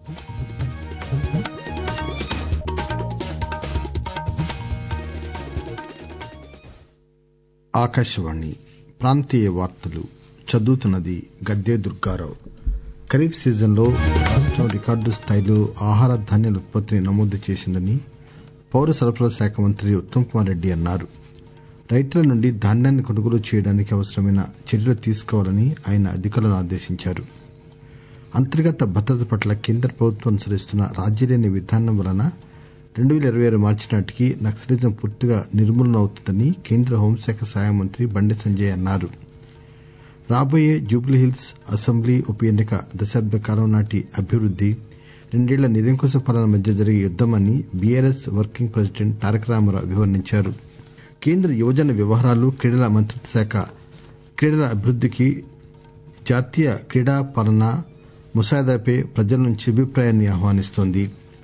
ఆకాశవాణి ప్రాంతీయ వార్తలు చదువుతున్నది గద్దే దుర్గారావు. ఖరీఫ్ సీజన్లో రాష్టం రికార్డు స్థాయిలో ఆహార ధాన్యాల ఉత్పత్తిని నమోదు చేసిందని పౌర సరఫరాల శాఖ మంత్రి ఉత్తమ్ కుమార్ రెడ్డి అన్నారు. రైతుల నుండి ధాన్యాన్ని కొనుగోలు చేయడానికి అవసరమైన చర్యలు తీసుకోవాలని ఆయన అధికారులను ఆదేశించారు. అంతర్గత భద్రత పట్ల కేంద్ర ప్రభుత్వం అనుసరిస్తున్న రాజీలేని విధానం వలన 2026 మార్చి నాటికి నక్సలిజం పూర్తిగా నిర్మూలన అవుతుందని కేంద్ర హోంశాఖ సహాయ మంత్రి బండి సంజయ్ అన్నారు. రాబోయే జూబ్లీహిల్స్ అసెంబ్లీ ఉప ఎన్నిక దశాబ్ద కాలం నాటి అభివృద్ది, 2 ఏళ్ల నిరంకుశ పాలన మధ్య జరిగే యుద్దమని బీఆర్ఎస్ వర్కింగ్ ప్రెసిడెంట్ తారక రామారావు అభివర్ణించారు. కేంద్ర యువజన వ్యవహారాలు క్రీడల మంత్రిత్వ శాఖ క్రీడల అభివృద్దికి జాతీయ క్రీడా పాలన ముసాయిదాపై ప్రజల నుంచి అభిప్రాయాన్ని ఆహ్వానిస్తోంది.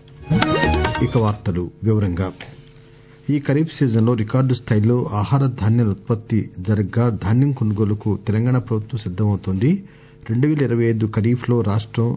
ఈ ఖరీఫ్ సీజన్లో రికార్డు స్థాయిలో ఆహార ధాన్యాల ఉత్పత్తి జరగ్గా ధాన్యం కొనుగోలుకు తెలంగాణ ప్రభుత్వం సిద్దమవుతోంది. 2025 ఖరీఫ్ లో రాష్టం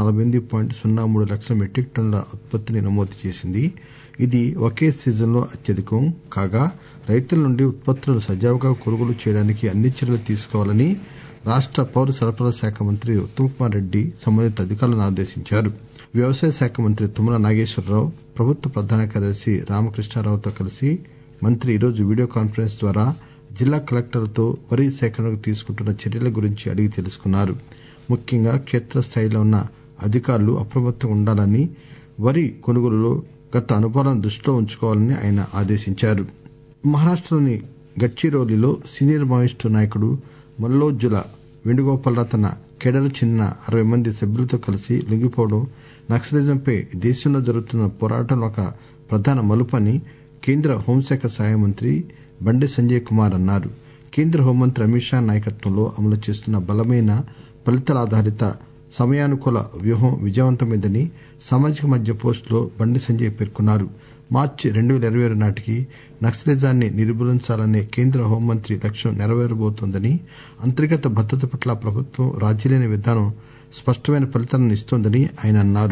148.03 లక్షల మెట్రిక్ టన్నుల ఉత్పత్తిని నమోదు చేసింది. ఇది ఒకే సీజన్లో అత్యధికం కాగా రైతుల నుండి ఉత్పత్తులను సజావుగా కొనుగోలు చేయడానికి అన్ని చర్యలు తీసుకోవాలని రాష్ట పౌర సరఫరాల శాఖ మంత్రి ఉత్తమ్ కుమార్ రెడ్డి సంబంధిత అధికారులను ఆదేశించారు. వ్యవసాయ శాఖ మంత్రి తుమ్మల నాగేశ్వరరావు, ప్రభుత్వ ప్రధాన కార్యదర్శి రామకృష్ణారావుతో కలిసి మంత్రి ఈరోజు వీడియో కాన్ఫరెన్స్ ద్వారా జిల్లా కలెక్టర్లతో వరి సేకరణకు తీసుకుంటున్న చర్యల గురించి అడిగి తెలుసుకున్నారు. ముఖ్యంగా క్షేత్రస్థాయిలో ఉన్న అధికారులు అప్రమత్తంగా ఉండాలని, వరి కొనుగోలులో గత అనుభవాలను దృష్టిలో ఉంచుకోవాలని ఆయన ఆదేశించారు. మహారాష్టలోని గడ్చిరోలీలో సీనియర్ మావోయిస్టు నాయకుడు మల్లోజ్జుల వేణుగోపాలరావు తన కేడర్కు చెందిన 60 మంది సభ్యులతో కలిసి లొంగిపోవడం నక్సలిజంపై దేశంలో జరుగుతున్న పోరాటంలో ఒక ప్రధాన మలుపు అని కేంద్ర హోంశాఖ సహాయ మంత్రి బండి సంజయ్ కుమార్ అన్నారు. కేంద్ర హోంమంత్రి అమిత్ షా నాయకత్వంలో అమలు చేస్తున్న బలమైన ఫలితాలాధారిత సమయానుకూల వ్యూహం విజయవంతమైందని సామాజిక మాధ్యమ పోస్టులో బండి సంజయ్ పేర్కొన్నారు. మార్చి 2026 నాటికి నక్సలిజాన్ని నిర్మూలించాలనే కేంద్ర హోంమంత్రి లక్ష్యం నెరవేరబోతోందని, అంతర్గత భద్రత పట్ల ప్రభుత్వం రాజీలేని విధానం స్పష్టమైన ఫలితాలను ఇస్తోందని ఆయన అన్నారు.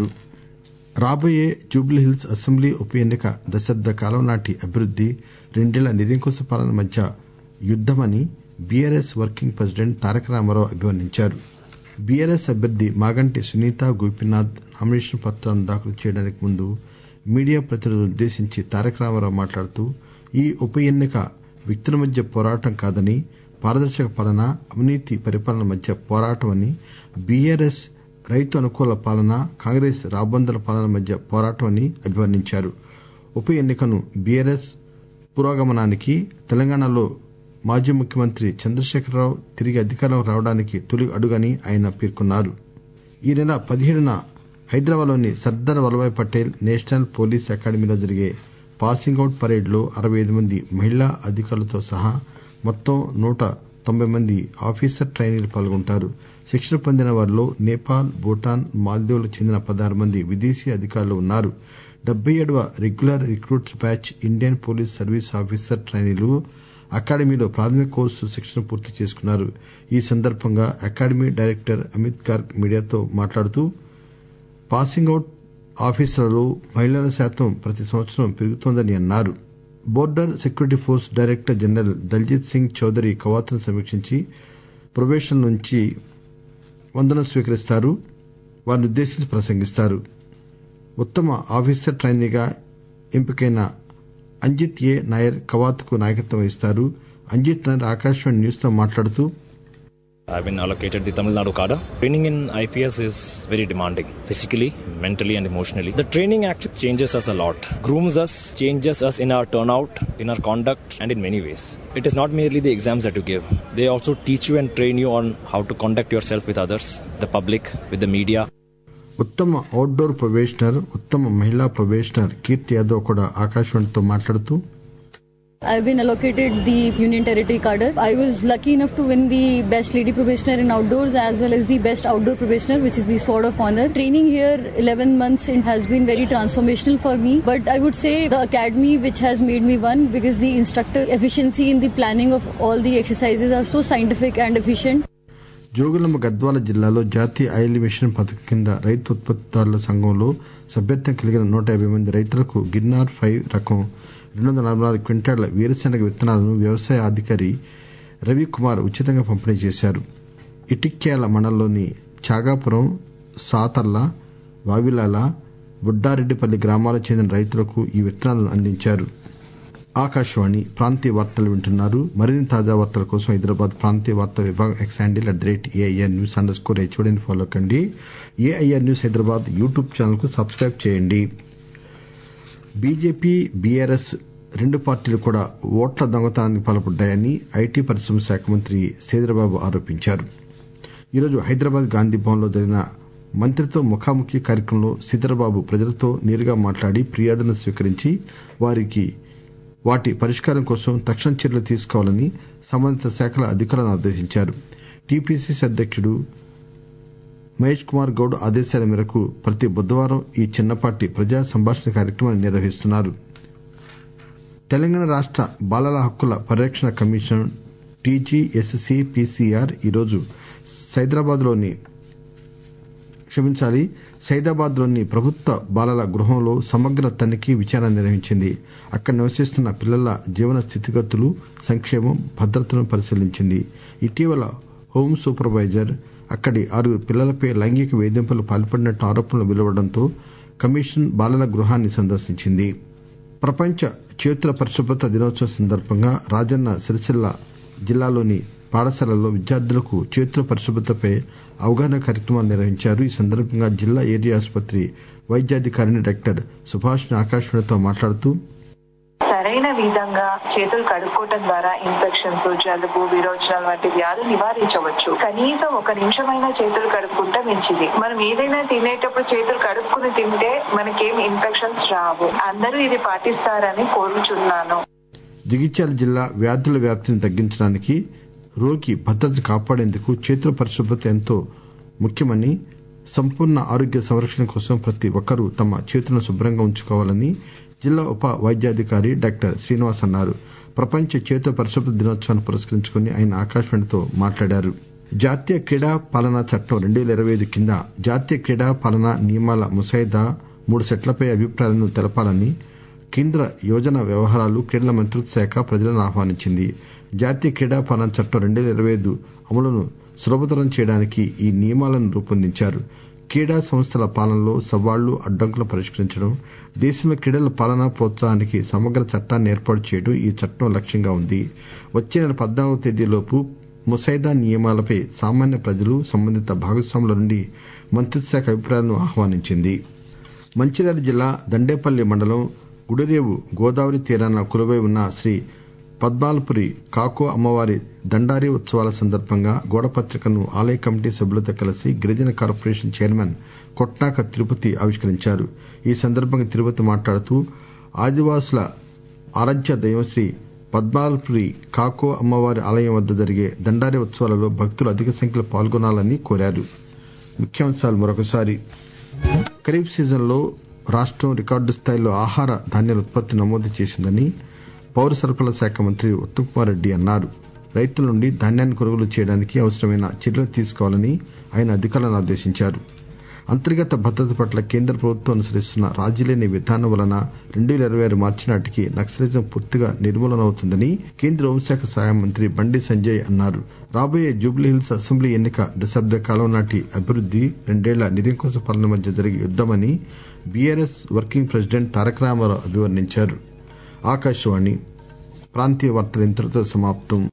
రాబోయే జూబ్లీహిల్స్ అసెంబ్లీ ఉప ఎన్నిక దశాబ్ద కాలం నాటి అభివృద్ది, 2 ఏళ్ల నిరంకుశ పాలన మధ్య యుద్దమని బీఆర్ఎస్ వర్కింగ్ ప్రెసిడెంట్ తారక రామారావు అభివర్ణించారు. బీఆర్ఎస్ అభ్యర్థి మాగంటి సునీత గోపీనాథ్ నామినేషన్ పత్రాలను దాఖలు చేయడానికి ముందు మీడియా ప్రతినిధులను ఉద్దేశించి తారక రామారావు మాట్లాడుతూ, ఈ ఉప ఎన్నిక వ్యక్తుల మధ్య పోరాటం కాదని, పారదర్శక పాలన, అవినీతి పరిపాలన మధ్య పోరాటం అని, బీఆర్ఎస్ రైతు అనుకూల పాలన, కాంగ్రెస్ రాబందుల పాలన మధ్య పోరాటం అని అభివర్ణించారు. ఉప ఎన్నికను బీఆర్ఎస్ పురోగమనానికి, తెలంగాణలో మాజీ ముఖ్యమంత్రి చంద్రశేఖరరావు తిరిగి అధికారంలోకి రావడానికి తొలి అడుగని ఆయన పేర్కొన్నారు. ఈ నెల 17న హైదరాబాద్ లోని సర్దార్ వల్లభాయ్ పటేల్ నేషనల్ పోలీస్ అకాడమీలో జరిగే పాసింగ్ అవుట్ పరేడ్ లో 65 మంది మహిళా అధికారులతో సహా మొత్తం 190 మంది ఆఫీసర్ ట్రైనీలు పాల్గొంటారు. శిక్షణ పొందిన వారిలో నేపాల్, భూటాన్, మాల్దీవులకు చెందిన 16 మంది విదేశీ అధికారులు ఉన్నారు. 77వ regular recruits batch Indian Police Service officer ట్రైనీలు అకాడమీలో ప్రాథమిక కోర్సు శిక్షణ పూర్తి చేసుకున్నారు. ఈ సందర్భంగా అకాడమీ డైరెక్టర్ అమిత్ గార్గ్ మీడియాతో మాట్లాడుతూ, పాసింగ్ అవుట్ ఆఫీసర్లలో మహిళల శాతం ప్రతి సంవత్సరం పెరుగుతోందని అన్నారు. Border Security Force director general Daljit Singh Chaudhary కవాతును సమీక్షించి ప్రొబేషన్ నుంచి వందనం స్వీకరిస్తారు. వారిని ఉద్దేశించి ప్రసంగిస్తారు. ఉత్తమ ఆఫీసర్ ట్రైనీగా ఎంపికైన అంజిత్ ఏ నాయర్ కవాతుకు నాయకత్వం వహిస్తారు. అంజిత్ నాయర్ ఆకాశవాణి న్యూస్ తో మాట్లాడుతూ, I've been allocated the Tamil Nadu cadre. Training in IPS is very demanding, physically, mentally and emotionally. The training actually changes us a lot, grooms us, changes us in our turnout, in our conduct and in many ways. It is not merely the exams that you give. They also teach you and train you on how to conduct yourself with others, the public, with the media. ఉత్తమ outdoor probationer, ఉత్తమ మహిళా probationer కీర్తి యాదవ్ కూడా ఆకాశవాణితో మాట్లాడుతూ, I've been allocated the Union Territory cadre. I was lucky enough to win the best lady probationer in outdoors as well as the best outdoor probationer, which is the Sword of Honor. Training here 11 months it has been very transformational for me, but I would say the academy which has made me one, because the instructor efficiency in the planning of all the exercises are so scientific and efficient. Jogulamba Gadwal జిల్లాలో జాతీయ oil machine పథకం కింద రైతు ఉత్పత్తిదారుల సంఘంలో సభ్యత్వం కలిగిన 150 మంది రైతులకు గిర్నార్ 5 రకం 244 క్వింటాళ్ల వేరుశెనగ విత్తనాలను వ్యవసాయ అధికారి రవికుమార్ ఉచితంగా పంపిణీ చేశారు. ఇటిక్యాల మండలంలోని చాగాపురం, సాతర్ల, వావిలాల, బుడ్డారెడ్డిపల్లి గ్రామాలకు చెందిన రైతులకు ఈ విత్తనాలను అందించారు. ఆకాశవాణి ప్రాంతీయ వార్తలు వింటున్నారు. మరిన్ని తాజా వార్తల కోసం హైదరాబాద్ ప్రాంతీయ వార్తా విభాగం @AIRnews_HOD ఫాలో కండి. AIR news Hyderabad YouTube channel కు సబ్స్క్రైబ్ చేయండి. బీజేపీ, బీఆర్ఎస్ రెండు పార్టీలు కూడా ఓట్ల దొంగతనానికి పాల్పడ్డాయని ఐటీ పరిశ్రమల శాఖ మంత్రి శ్రీధర్బాబు ఆరోపించారు. ఈరోజు హైదరాబాద్ గాంధీభవన్ లో జరిగిన మంత్రితో ముఖాముఖి కార్యక్రమంలో శ్రీధర్బాబు ప్రజలతో నేరుగా మాట్లాడి ఫిర్యాదులను స్వీకరించి వాటి పరిష్కారం కోసం తక్షణ చర్యలు తీసుకోవాలని సంబంధిత శాఖల అధికారులను ఆదేశించారు. టీపీసీసీ అధ్యక్షుడు మహేష్ కుమార్ గౌడ్ ఆదేశాల మేరకు ప్రతి బుధవారం ఈ చిన్నపాటి ప్రజా సంభాషణ కార్యక్రమాన్ని నిర్వహిస్తున్నారు. తెలంగాణ రాష్ట బాలల హక్కుల పరిరక్షణ కమిషన్ TGSC-PCR ఈరోజు సైదాబాద్ లోని ప్రభుత్వ బాలల గృహంలో సమగ్ర తనిఖీ విచారణ నిర్వహించింది. అక్కడ నివసిస్తున్న పిల్లల జీవన స్థితిగతులు, సంక్షేమం, భద్రతను పరిశీలించింది. ఇటీవల హోం సూపర్వైజర్ అక్కడి 6 పిల్లలపై లైంగిక వేధింపులు పాల్పడినట్టు ఆరోపణలు వెలువడడంతో కమిషన్ బాలల గృహాన్ని సందర్శించింది. ప్రపంచ చేతుల పరిశుభ్రత దినోత్సవం సందర్భంగా రాజన్న సిరిసిల్ల జిల్లాలోని పాఠశాలల్లో విద్యార్థులకు చేతుల పరిశుభ్రతపై అవగాహన కార్యక్రమాలు నిర్వహించారు. ఈ సందర్భంగా జిల్లా ఏరియా ఆసుపత్రి వైద్యాధికారిణి డాక్టర్ సుభాషిణి ఆకాశవాణితో మాట్లాడుతూ, సరైన విధంగా చేతులు కడుక్కోవటం ద్వారా ఇన్ఫెక్షన్స్, జలుబు, విరోచనాలు వంటి వ్యాధులు నివారించవచ్చు. కనీసం 1 నిమిషమైనా చేతులు కడుక్కుంటే మంచిది. మనం ఏదైనా తినేటప్పుడు చేతులు కడుక్కుని తింటే మనకేం ఇన్ఫెక్షన్స్ రావు. అందరూ ఇది పాటిస్తారని కోరుచున్నాను. జగిత్యాల జిల్లా వ్యాధుల వ్యాప్తిని తగ్గించడానికి, రోగి భద్రతను కాపాడేందుకు చేతుల పరిశుభ్రత ఎంతో ముఖ్యమని, సంపూర్ణ ఆరోగ్య సంరక్షణ కోసం ప్రతి ఒక్కరూ తమ చేతులను శుభ్రంగా ఉంచుకోవాలని జిల్లా ఉప వైద్యాధికారి డాక్టర్ శ్రీనివాస్ అన్నారు. ప్రపంచ చేతుల పరిశుభ్రత దినోత్సవాన్ని పురస్కరించుకుని ఆయన ఆకాశవాణితో మాట్లాడారు. జాతీయ క్రీడా పాలనా చట్టం 2025 కింద జాతీయ క్రీడా పాలనా నియమాల ముసాయిదా 3 సెట్లపై అభిప్రాయాలను తెలపాలని కేంద్ర యువజన వ్యవహారాలు, క్రీడల మంత్రిత్వ శాఖ ప్రజలను ఆహ్వానించింది. జాతీయ క్రీడా పాలనా చట్టం 2025 అమలును సులభతరం చేయడానికి ఈ నియమాలను రూపొందించారు. క్రీడా సంస్థల పాలనలో సవాళ్లు, అడ్డంకులను పరిష్కరించడం, దేశంలో క్రీడల పాలనా ప్రోత్సాహానికి సమగ్ర చట్టాన్ని ఏర్పాటు చేయడం ఈ చట్టం లక్ష్యంగా ఉంది. వచ్చే నెల 14వ తేదీలోపు ముసాయిదా నియమాలపై సామాన్య ప్రజలు, సంబంధిత భాగస్వాముల నుండి మంత్రిత్వ శాఖ అభిప్రాయాలను ఆహ్వానించింది. మంచిర్యాల జిల్లా దండేపల్లి మండలం గుడిరేవు గోదావరి తీరాన కొలువై ఉన్న శ్రీ పద్మాలపురి కాకో అమ్మవారి దండారి ఉత్సవాల సందర్భంగా గోడపత్రికను ఆలయ కమిటీ సభ్యులతో కలిసి గిరిజన కార్పొరేషన్ చైర్మన్ కొట్నాక తిరుపతి ఆవిష్కరించారు. ఈ సందర్భంగా తిరుపతి మాట్లాడుతూ, ఆదివాసుల ఆరాధ్య దైవం శ్రీ పద్మాలపురి కాకో అమ్మవారి ఆలయం వద్ద జరిగే దండారి ఉత్సవాలలో భక్తులు అధిక సంఖ్యలో పాల్గొనాలని కోరారు. ముఖ్యాంశాలు మరొకసారి. ఖరీఫ్ సీజన్లో రాష్టం రికార్డు స్థాయిలో ఆహార ధాన్యాల ఉత్పత్తి నమోదు చేసిందని పౌర సరఫరాల శాఖ మంత్రి ఉత్తమ్ కుమార్ రెడ్డి అన్నారు. రైతుల నుండి ధాన్యాన్ని కొనుగోలు చేయడానికి అవసరమైన చర్యలు తీసుకోవాలని ఆయన అధికారులను ఆదేశించారు. అంతర్గత భద్రత పట్ల కేంద్ర ప్రభుత్వం అనుసరిస్తున్న రాజీలేని విధానం వలన 2026 మార్చి నాటికి నక్సలిజం పూర్తిగా నిర్మూలనవుతుందని కేంద్ర హోంశాఖ సహాయ మంత్రి బండి సంజయ్ అన్నారు. రాబోయే జూబ్లీహిల్స్ అసెంబ్లీ ఎన్నిక దశాబ్ద కాలం నాటి అభివృద్ది, 2 ఏళ్ల నిరంకుశ పాలన మధ్య జరిగే యుద్దమని బీఆర్ఎస్ వర్కింగ్ ప్రెసిడెంట్ తారక రామారావు అభివర్ణించారు. ఆకాశవాణి ప్రాంతీయ వార్తలు ఇంతటితో సమాప్తం.